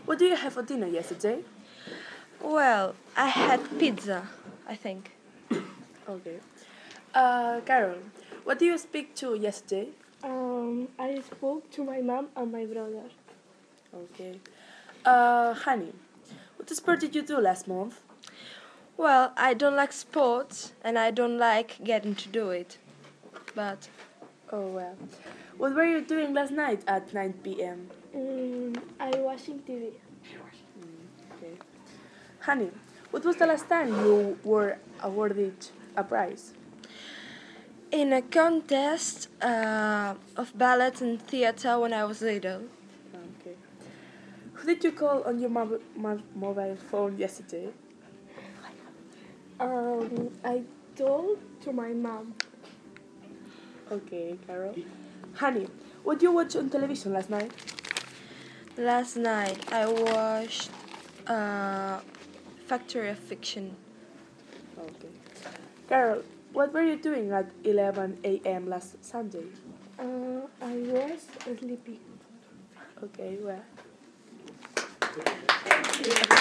What do you have for dinner yesterday? Well, I had pizza, I think. Okay. Carol, what did you speak to yesterday? I spoke to my mom and my brother. Okay. Honey, what sport did you do last month? Well, I don't like sports and I don't like getting to do it. But Oh, well. What were you doing last night at 9 p.m.? I watching TV. Okay. Honey, what was the last time you were awarded a prize? in a contest of ballet and theater when I was little. Okay. Who did you call on your mobile phone yesterday? I told to my mom. Okay, Carol. Honey, what did you watch on television last night? Last night I watched Factory of Fiction. Okay. Carol, what were you doing at 11 a.m. last Sunday? I was sleeping. Okay, well.